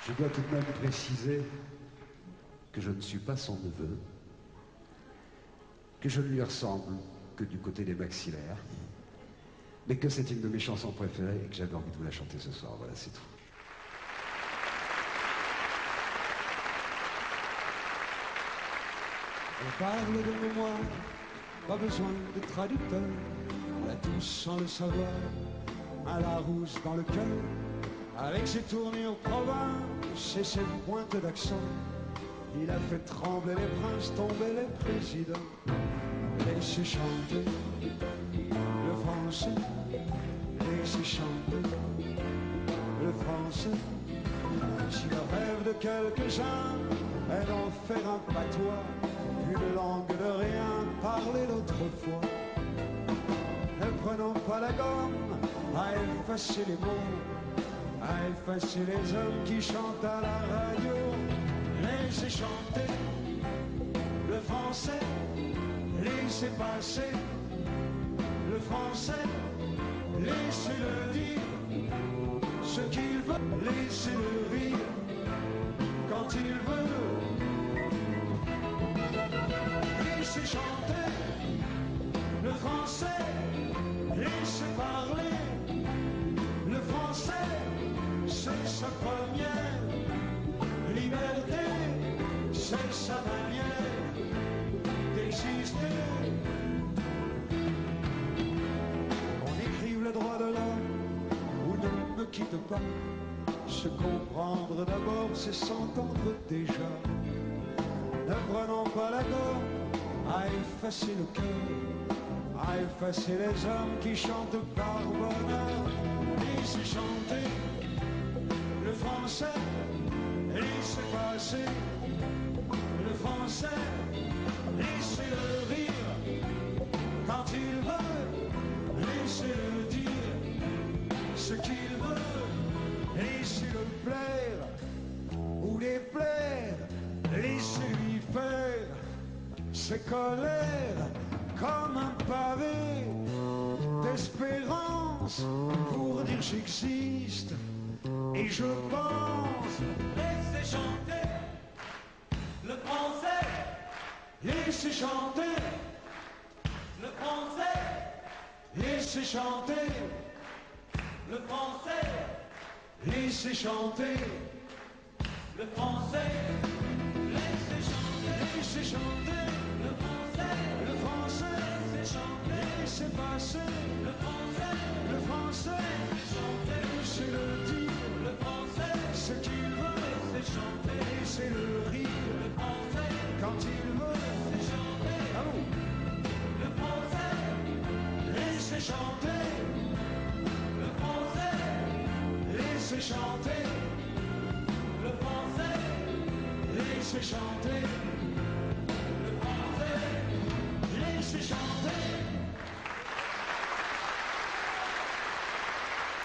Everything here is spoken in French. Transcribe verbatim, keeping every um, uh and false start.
Je dois tout de même préciser que je ne suis pas son neveu, que je ne lui ressemble que du côté des maxillaires, mais que c'est une de mes chansons préférées et que j'avais envie de vous la chanter ce soir. Voilà, c'est tout. On parle de mémoire, pas besoin de traducteur. On l'a tous sans le savoir, un Larousse dans le cœur, avec ses tournures provinces et ses pointes d'accent. Il a fait trembler les princes, tomber les présidents. Laissez chanter le français, laissez chanter le français. Si le rêve de quelques-uns est d'en faire un patois, une langue de rien, parler d'autrefois. Ne prenons pas la gomme à effacer les mots, à effacer les hommes qui chantent à la radio. Laissez chanter le français, laissez passer le français, laissez-le dire ce qu'il veut, laissez-le rire quand il veut. Laissez chanter le français, laissez parler le français, c'est sa première liberté, c'est sa manière d'exister. On écrive le droit de l'homme ou ne me quitte pas. Se comprendre d'abord, c'est s'entendre déjà. Ne prenons pas la gomme à effacer le cœur, à effacer les hommes qui chantent par bonheur. Laissez chanter le français, laissez passer le français, laissez-le rire quand il veut, laissez-le dire ce qu'il veut, laissez-le plaire ou déplaire, laissez-lui faire ses colères comme un pavé d'espérance pour dire j'existe et je pense. Laissez chanter le français, Laissez chanter le français, laissez chanter le français, laissez chanter le français. Laissez chanter laissez chanter le français, le français, laissez chanter laissez passer le français, le français, laissez chanter laissez-le dire le français, ce qu'il veut, laissez chanter laissez-le rire le français, quand il veut. laissez chanter Allô, le français, laissez chanter le français, laissez chanter le français. laissez chanter